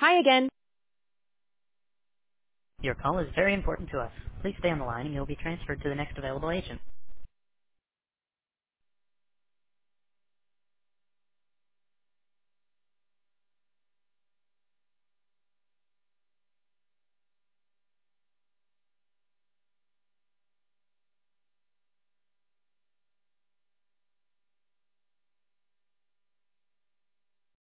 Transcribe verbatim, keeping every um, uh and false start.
Try again. Your call is very important to us. Please stay on the line and you'll be transferred to the next available agent.